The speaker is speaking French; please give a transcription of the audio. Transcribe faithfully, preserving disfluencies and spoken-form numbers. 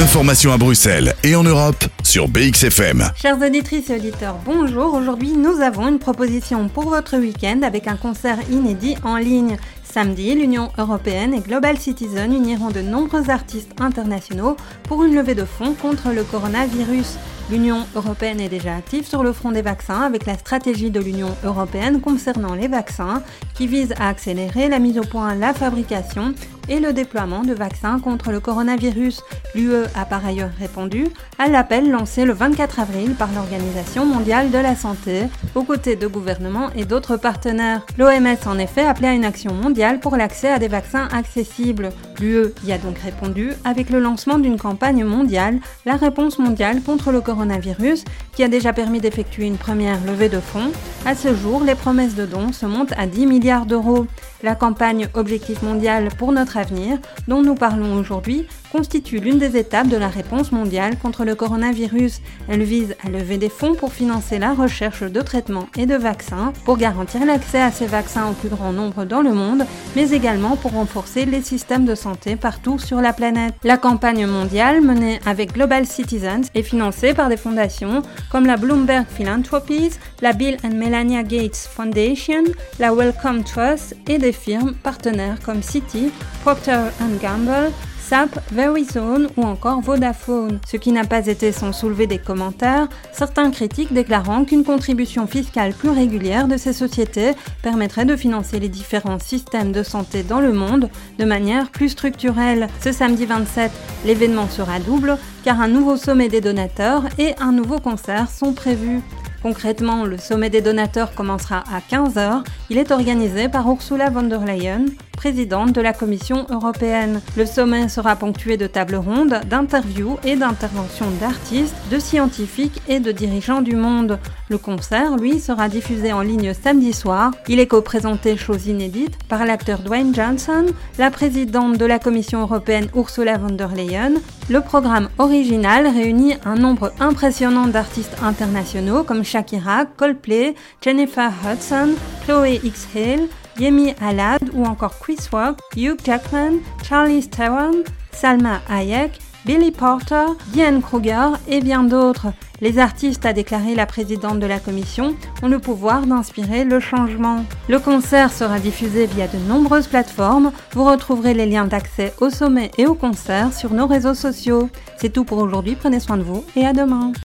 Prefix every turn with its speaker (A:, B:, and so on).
A: L'information à Bruxelles et en Europe sur B X F M.
B: Chers auditrices et auditeurs, bonjour. Aujourd'hui, nous avons une proposition pour votre week-end avec un concert inédit en ligne. Samedi, l'Union européenne et Global Citizen uniront de nombreux artistes internationaux pour une levée de fonds contre le coronavirus. L'Union européenne est déjà active sur le front des vaccins avec la stratégie de l'Union européenne concernant les vaccins qui vise à accélérer la mise au point, la fabrication et le déploiement de vaccins contre le coronavirus. L'U E a par ailleurs répondu à l'appel lancé le vingt-quatre avril par l'Organisation mondiale de la santé, aux côtés de gouvernements et d'autres partenaires. L'O M S en effet appelait à une action mondiale pour l'accès à des vaccins accessibles. L'U E y a donc répondu avec le lancement d'une campagne mondiale, la réponse mondiale contre le coronavirus, qui a déjà permis d'effectuer une première levée de fonds. À ce jour, les promesses de dons se montent à dix milliards d'euros. La campagne Objectif mondial pour notre avenir, dont nous parlons aujourd'hui, constitue l'une des étapes de la réponse mondiale contre le coronavirus. Elle vise à lever des fonds pour financer la recherche de traitements et de vaccins, pour garantir l'accès à ces vaccins au plus grand nombre dans le monde, mais également pour renforcer les systèmes de santé partout sur la planète. La campagne mondiale, menée avec Global Citizens, est financée par des fondations comme la Bloomberg Philanthropies, la Bill and Melinda Gates Foundation, la Wellcome Trust et des firmes partenaires comme Citi, Procter and Gamble, S A P, Verizon ou encore Vodafone. Ce qui n'a pas été sans soulever des commentaires, certains critiques déclarant qu'une contribution fiscale plus régulière de ces sociétés permettrait de financer les différents systèmes de santé dans le monde de manière plus structurelle. Ce samedi vingt-sept, l'événement sera double car un nouveau sommet des donateurs et un nouveau concert sont prévus. Concrètement, le sommet des donateurs commencera à quinze heures. Il est organisé par Ursula von der Leyen, présidente de la Commission européenne. Le sommet sera ponctué de tables rondes, d'interviews et d'interventions d'artistes, de scientifiques et de dirigeants du monde. Le concert, lui, sera diffusé en ligne samedi soir. Il est co-présenté, chose inédite, par l'acteur Dwayne Johnson, la présidente de la Commission européenne Ursula von der Leyen. Le programme original réunit un nombre impressionnant d'artistes internationaux comme Shakira, Coldplay, Jennifer Hudson, Chloé X Hale, Yemi Alade ou encore Chris Rock, Hugh Jackman, Charlize Theron, Salma Hayek, Billy Porter, Diane Kruger et bien d'autres. Les artistes, a déclaré la présidente de la commission, ont le pouvoir d'inspirer le changement. Le concert sera diffusé via de nombreuses plateformes. Vous retrouverez les liens d'accès au sommet et au concert sur nos réseaux sociaux. C'est tout pour aujourd'hui, prenez soin de vous et à demain.